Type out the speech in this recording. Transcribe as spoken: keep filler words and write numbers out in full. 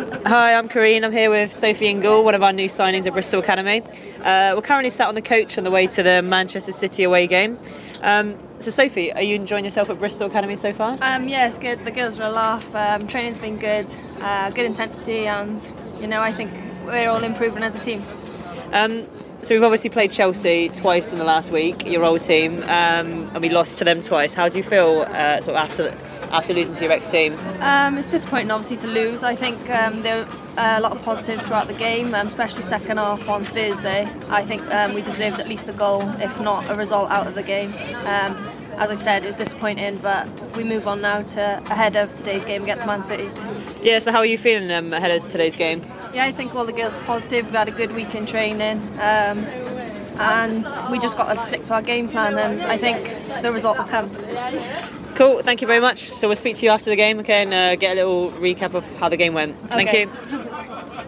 Hi, I'm Karine. I'm here with Sophie Ingle, one of our new signings at Bristol Academy. Uh, we're currently sat on the coach on the way to the Manchester City away game. Um, so Sophie, are you enjoying yourself at Bristol Academy so far? Um, yeah, it's good. The girls are a laugh. Um, training's been good, uh, good intensity, and you know I think we're all improving as a team. Um, so we've obviously played Chelsea twice in the last week, your old team, um, and we lost to them twice. How do you feel uh, sort of after after losing to your ex-team? Um, it's disappointing, obviously, to lose. I think um, there were a lot of positives throughout the game, um, especially second half on Thursday. I think um, we deserved at least a goal, if not a result, out of the game. Um, as I said, it was disappointing, but we move on now to ahead of today's game against Man City. Yeah, so how are you feeling um, ahead of today's game? Yeah, I think all the girls are positive. We've had a good week in training, um, and we just got to stick to our game plan, and I think the result will come. Cool, thank you very much. So we'll speak to you after the game, okay, and uh, get a little recap of how the game went. Thank Okay. you.